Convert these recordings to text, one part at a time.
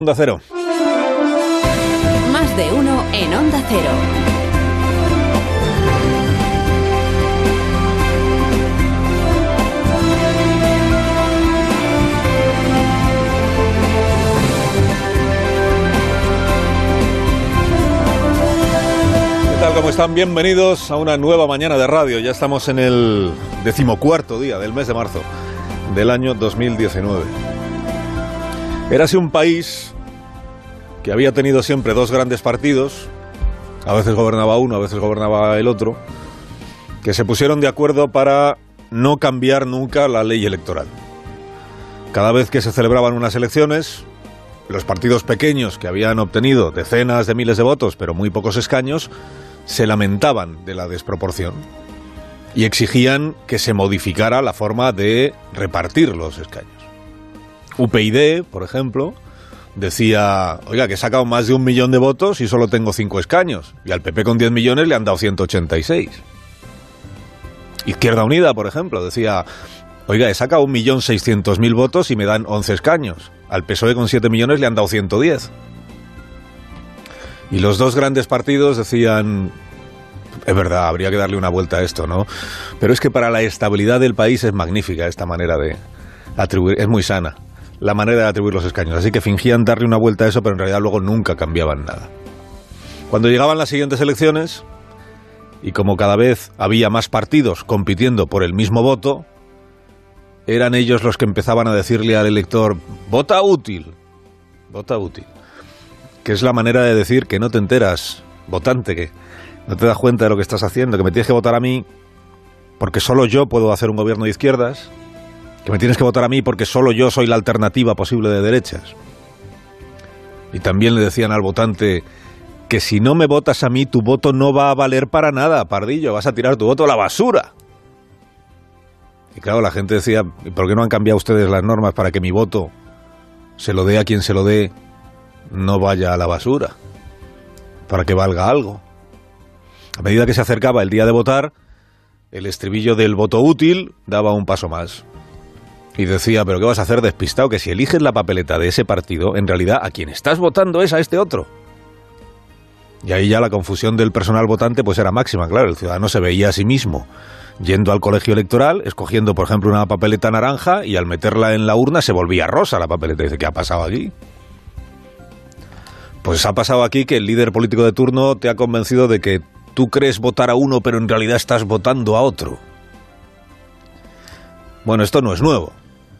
Onda Cero. Más de uno en Onda Cero. ¿Qué tal? ¿Cómo están? Bienvenidos a una nueva mañana de radio. Ya estamos en el 14º día del mes de marzo del año 2019. Érase un país que había tenido siempre dos grandes partidos, a veces gobernaba uno, a veces gobernaba el otro, que se pusieron de acuerdo para no cambiar nunca la ley electoral. Cada vez que se celebraban unas elecciones, los partidos pequeños que habían obtenido decenas de miles de votos, pero muy pocos escaños, se lamentaban de la desproporción y exigían que se modificara la forma de repartir los escaños. UPyD, por ejemplo, decía, oiga, que he sacado más de 1 millón de votos y solo tengo 5 escaños. Y al PP con 10 millones le han dado 186. Izquierda Unida, por ejemplo, decía, oiga, he sacado 1.600.000 votos y me dan 11 escaños. Al PSOE con 7 millones le han dado 110. Y los dos grandes partidos decían, es verdad, habría que darle una vuelta a esto, ¿no? Pero es que para la estabilidad del país es magnífica esta manera de atribuir, es muy sana la manera de atribuir los escaños, así que fingían darle una vuelta a eso, pero en realidad luego nunca cambiaban nada. Cuando llegaban las siguientes elecciones, y como cada vez había más partidos compitiendo por el mismo voto, eran ellos los que empezaban a decirle al elector, vota útil, que es la manera de decir que no te enteras, votante, que no te das cuenta de lo que estás haciendo, que me tienes que votar a mí porque solo yo puedo hacer un gobierno de izquierdas, que me tienes que votar a mí porque solo yo soy la alternativa posible de derechas. Y también le decían al votante que si no me votas a mí, tu voto no va a valer para nada, pardillo, vas a tirar tu voto a la basura. Y claro, la gente decía, ¿por qué no han cambiado ustedes las normas para que mi voto, se lo dé a quien se lo dé, no vaya a la basura? Para que valga algo. A medida que se acercaba el día de votar, el estribillo del voto útil daba un paso más. Y decía, ¿pero qué vas a hacer, despistado? Que si eliges la papeleta de ese partido, en realidad a quien estás votando es a este otro. Y ahí ya la confusión del personal votante pues era máxima, claro. El ciudadano se veía a sí mismo yendo al colegio electoral, escogiendo, por ejemplo, una papeleta naranja, y al meterla en la urna se volvía rosa la papeleta. Y dice, ¿qué ha pasado aquí? Pues ha pasado aquí que el líder político de turno te ha convencido de que tú crees votar a uno, pero en realidad estás votando a otro. Bueno, esto no es nuevo.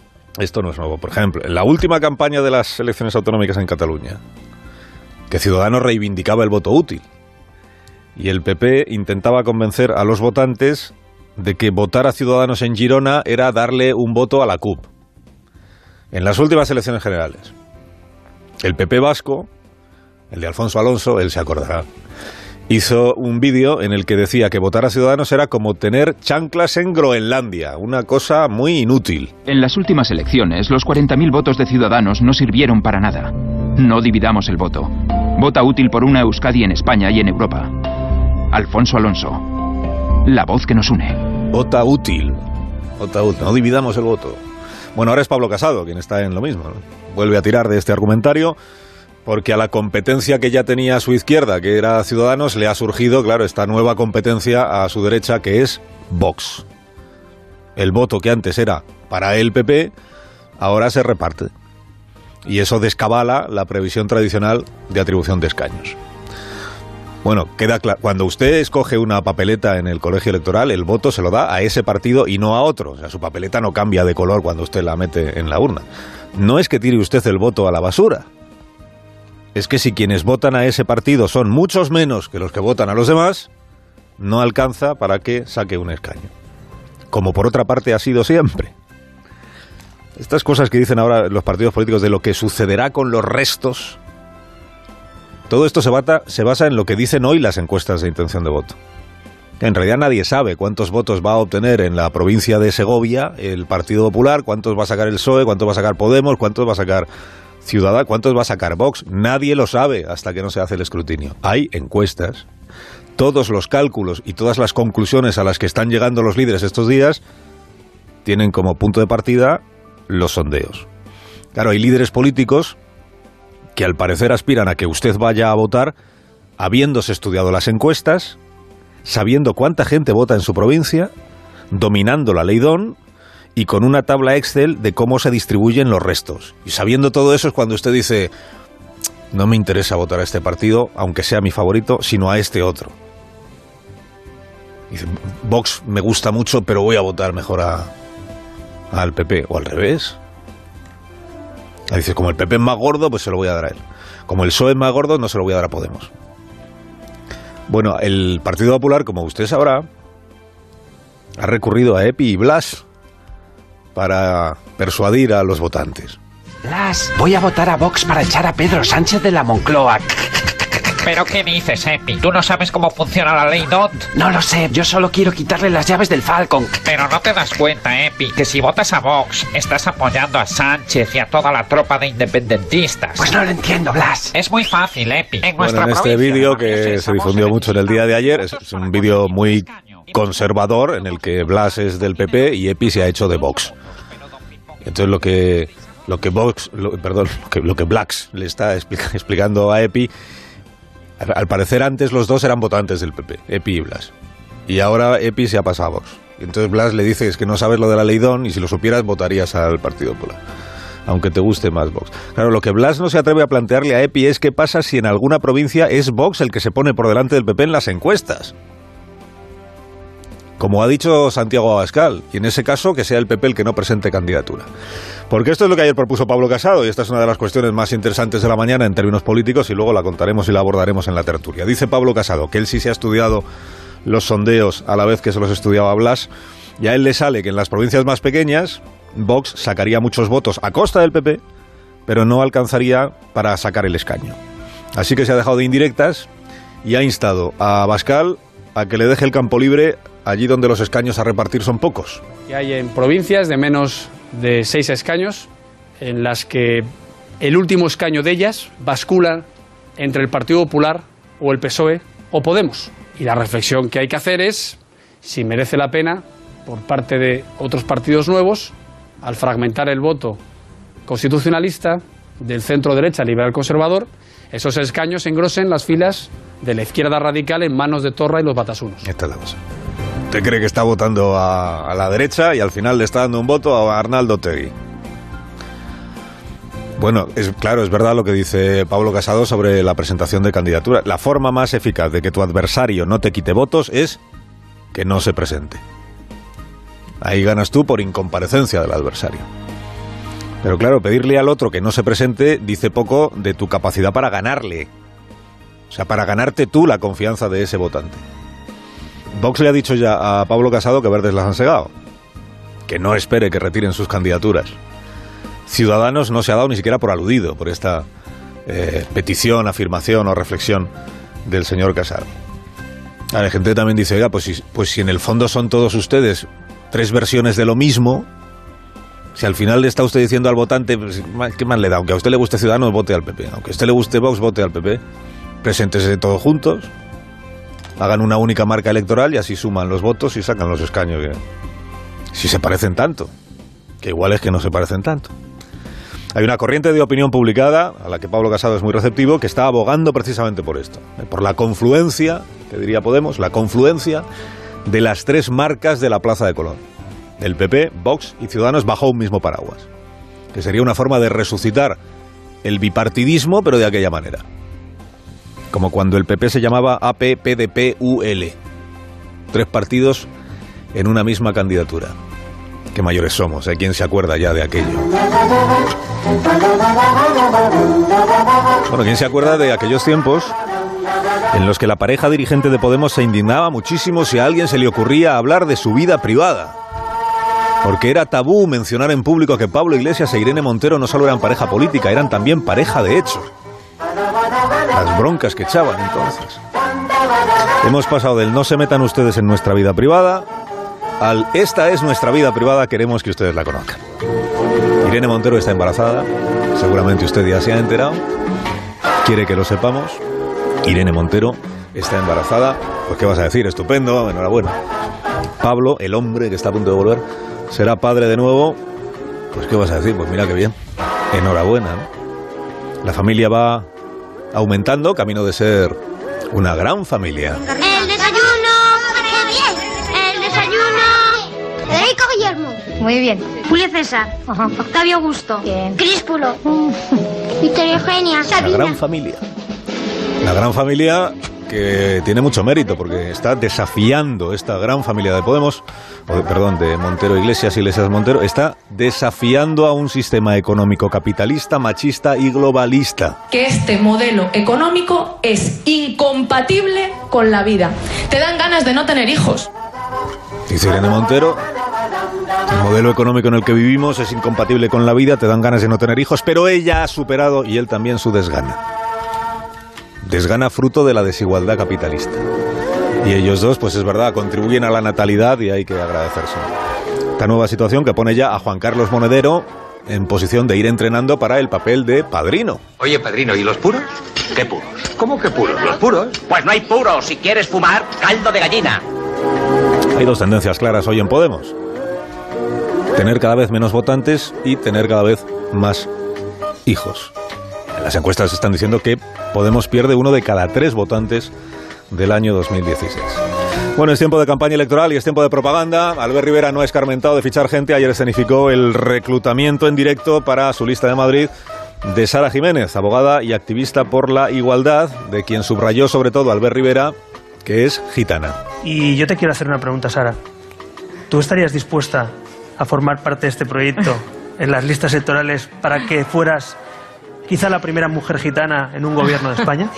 Por ejemplo, en la última campaña de las elecciones autonómicas en Cataluña, que Ciudadanos reivindicaba el voto útil, y el PP intentaba convencer a los votantes de que votar a Ciudadanos en Girona era darle un voto a la CUP. En las últimas elecciones generales, el PP vasco, el de Alfonso Alonso, él se acordará, hizo un vídeo en el que decía que votar a Ciudadanos era como tener chanclas en Groenlandia, una cosa muy inútil. En las últimas elecciones, los 40.000 votos de Ciudadanos no sirvieron para nada. No dividamos el voto. Vota útil por una Euskadi en España y en Europa. Alfonso Alonso, la voz que nos une. Vota útil, no dividamos el voto. Bueno, ahora es Pablo Casado quien está en lo mismo, ¿no? Vuelve a tirar de este argumentario, porque a la competencia que ya tenía a su izquierda, que era Ciudadanos, le ha surgido, claro, esta nueva competencia a su derecha, que es Vox. El voto que antes era para el PP, ahora se reparte. Y eso descabala la previsión tradicional de atribución de escaños. Bueno, queda claro, cuando usted escoge una papeleta en el colegio electoral, el voto se lo da a ese partido y no a otro. O sea, su papeleta no cambia de color cuando usted la mete en la urna. No es que tire usted el voto a la basura. Es que si quienes votan a ese partido son muchos menos que los que votan a los demás, no alcanza para que saque un escaño. Como por otra parte ha sido siempre. Estas cosas que dicen ahora los partidos políticos de lo que sucederá con los restos, todo esto se basa en lo que dicen hoy las encuestas de intención de voto. En realidad nadie sabe cuántos votos va a obtener en la provincia de Segovia el Partido Popular, cuántos va a sacar el PSOE, cuántos va a sacar Podemos, cuántos va a sacar Ciudadanos, cuántos va a sacar Vox. Nadie lo sabe hasta que no se hace el escrutinio. Hay encuestas. Todos los cálculos y todas las conclusiones a las que están llegando los líderes estos días tienen como punto de partida los sondeos. Claro, hay líderes políticos que al parecer aspiran a que usted vaya a votar habiéndose estudiado las encuestas, sabiendo cuánta gente vota en su provincia, dominando la ley DON y con una tabla Excel de cómo se distribuyen los restos. Y sabiendo todo eso es cuando usted dice, no me interesa votar a este partido, aunque sea mi favorito, sino a este otro. Dice, Vox me gusta mucho, pero voy a votar mejor al PP, o al revés. Dice, como el PP es más gordo, pues se lo voy a dar a él. Como el PSOE es más gordo, no se lo voy a dar a Podemos. Bueno, el Partido Popular, como usted sabrá, ha recurrido a Epi y Blas para persuadir a los votantes. Blas, voy a votar a Vox para echar a Pedro Sánchez de la Moncloa. ¿Pero qué dices, Epi? ¿Tú no sabes cómo funciona la ley DOT? No lo sé, yo solo quiero quitarle las llaves del Falcon. Pero no te das cuenta, Epi, que si votas a Vox, estás apoyando a Sánchez y a toda la tropa de independentistas. Pues no lo entiendo, Blas. Es muy fácil, Epi. En este vídeo que se difundió mucho en el día de ayer, es un vídeo muy conservador en el que Blas es del PP y Epi se ha hecho de Vox. Entonces lo que Blas le está explicando a Epi, al parecer antes los dos eran votantes del PP, Epi y Blas. Y ahora Epi se ha pasado a Vox. Entonces Blas le dice, es que no sabes lo de la ley DON y si lo supieras votarías al Partido Popular, aunque te guste más Vox. Claro, lo que Blas no se atreve a plantearle a Epi es qué pasa si en alguna provincia es Vox el que se pone por delante del PP en las encuestas. Como ha dicho Santiago Abascal, y en ese caso que sea el PP el que no presente candidatura. Porque esto es lo que ayer propuso Pablo Casado, y esta es una de las cuestiones más interesantes de la mañana en términos políticos, y luego la contaremos y la abordaremos en la tertulia. Dice Pablo Casado que él sí se ha estudiado los sondeos a la vez que se los estudiaba Blas, y a él le sale que en las provincias más pequeñas Vox sacaría muchos votos a costa del PP, pero no alcanzaría para sacar el escaño. Así que se ha dejado de indirectas y ha instado a Abascal a que le deje el campo libre allí donde los escaños a repartir son pocos. Y hay en provincias de menos de 6 escaños en las que el último escaño de ellas bascula entre el Partido Popular o el PSOE o Podemos. Y la reflexión que hay que hacer es si merece la pena, por parte de otros partidos nuevos, al fragmentar el voto constitucionalista del centro-derecha liberal conservador, esos escaños engrosen las filas de la izquierda radical en manos de Torra y los batasunos. Esta es la cosa. Usted cree que está votando a la derecha y al final le está dando un voto a Arnaldo Otegi. Bueno, claro, es verdad lo que dice Pablo Casado sobre la presentación de candidatura. La forma más eficaz de que tu adversario no te quite votos es que no se presente. Ahí ganas tú por incomparecencia del adversario. Pero claro, pedirle al otro que no se presente dice poco de tu capacidad para ganarle. O sea, para ganarte tú la confianza de ese votante. Vox le ha dicho ya a Pablo Casado que verdes las han segado, que no espere que retiren sus candidaturas. Ciudadanos no se ha dado ni siquiera por aludido por esta petición, afirmación o reflexión del señor Casado. La gente también dice, oiga, pues si en el fondo son todos ustedes 3 versiones de lo mismo, si al final le está usted diciendo al votante, pues, ¿qué más le da? Aunque a usted le guste Ciudadanos, vote al PP. Aunque a usted le guste Vox, vote al PP. Preséntese todos juntos, hagan una única marca electoral y así suman los votos y sacan los escaños. Si se parecen tanto, que igual es que no se parecen tanto. Hay una corriente de opinión publicada, a la que Pablo Casado es muy receptivo, que está abogando precisamente por esto, por la confluencia, que diría Podemos, la confluencia de las 3 marcas de la Plaza de Colón, el PP, Vox y Ciudadanos bajo un mismo paraguas, que sería una forma de resucitar el bipartidismo, pero de aquella manera. Como cuando el PP se llamaba AP, PDP, UL. 3 partidos en una misma candidatura. Qué mayores somos, ¿eh? ¿Quién se acuerda ya de aquello? Bueno, ¿quién se acuerda de aquellos tiempos en los que la pareja dirigente de Podemos se indignaba muchísimo si a alguien se le ocurría hablar de su vida privada? Porque era tabú mencionar en público que Pablo Iglesias e Irene Montero no solo eran pareja política, eran también pareja de hecho. Las broncas que echaban entonces. Hemos pasado del no se metan ustedes en nuestra vida privada al esta es nuestra vida privada, queremos que ustedes la conozcan. Irene Montero está embarazada, seguramente usted ya se ha enterado, quiere que lo sepamos. Irene Montero está embarazada, pues ¿qué vas a decir? Estupendo, enhorabuena. Pablo, el hombre que está a punto de volver, será padre de nuevo, pues ¿qué vas a decir? Pues mira qué bien, enhorabuena, ¿no? La familia va aumentando, camino de ser una gran familia. El desayuno. El desayuno. Federico Guillermo. Muy bien. Julio César. Ajá. Octavio Augusto. Bien. Críspulo. Victoria Eugenia. Sabina. La gran familia. La gran familia que tiene mucho mérito porque está desafiando esta gran familia de Podemos, de Montero Iglesias Montero, está desafiando a un sistema económico capitalista, machista y globalista. Que este modelo económico es incompatible con la vida. Te dan ganas de no tener hijos. Dice Irene Montero, el modelo económico en el que vivimos es incompatible con la vida, te dan ganas de no tener hijos, pero ella ha superado y él también su desgana. Desgana fruto de la desigualdad capitalista. Y ellos dos, pues es verdad, contribuyen a la natalidad y hay que agradecerse. Esta nueva situación que pone ya a Juan Carlos Monedero en posición de ir entrenando para el papel de padrino. Oye, padrino, ¿y los puros? ¿Qué puros? ¿Cómo que puros? ¿Los puros? Pues no hay puros. Si quieres fumar, caldo de gallina. Hay dos tendencias claras hoy en Podemos. Tener cada vez menos votantes y tener cada vez más hijos. Las encuestas están diciendo que Podemos pierde 1 de cada 3 votantes del año 2016. Bueno, es tiempo de campaña electoral y es tiempo de propaganda. Albert Rivera no ha escarmentado de fichar gente. Ayer escenificó el reclutamiento en directo para su lista de Madrid de Sara Jiménez, abogada y activista por la igualdad, de quien subrayó sobre todo Albert Rivera, que es gitana. Y yo te quiero hacer una pregunta, Sara. ¿Tú estarías dispuesta a formar parte de este proyecto en las listas electorales para que fueras quizá la primera mujer gitana en un gobierno de España?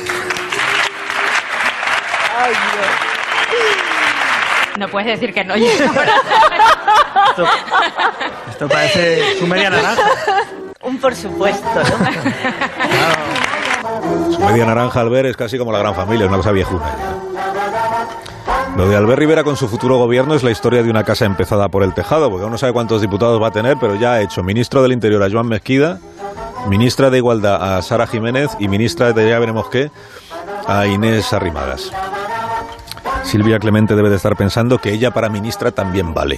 No puedes decir que no. Esto parece su media naranja. Un por supuesto, ¿no? Su media naranja, Albert, es casi como la gran familia, es una cosa viejuna. Lo de Albert Rivera con su futuro gobierno es la historia de una casa empezada por el tejado, porque uno no sabe cuántos diputados va a tener, pero ya ha hecho ministro del Interior a Joan Mesquida, ministra de Igualdad a Sara Jiménez y ministra de ya veremos qué a Inés Arrimadas. Silvia Clemente debe de estar pensando que ella para ministra también vale.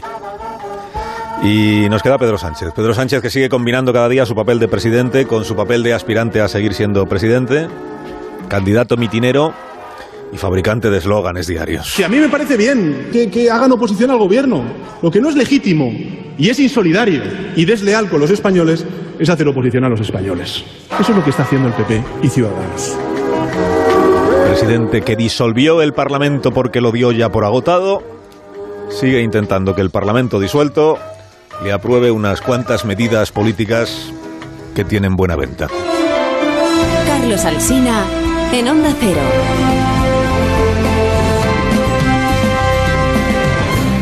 Y nos queda Pedro Sánchez. Pedro Sánchez, que sigue combinando cada día su papel de presidente con su papel de aspirante a seguir siendo presidente, candidato mitinero y fabricante de eslóganes diarios. Que a mí me parece bien que hagan oposición al gobierno. Lo que no es legítimo y es insolidario y desleal con los españoles es hacer oposición a los españoles. Eso es lo que está haciendo el PP y Ciudadanos. Presidente que disolvió el Parlamento porque lo dio ya por agotado, sigue intentando que el Parlamento disuelto le apruebe unas cuantas medidas políticas que tienen buena venta. Carlos Alsina en Onda Cero.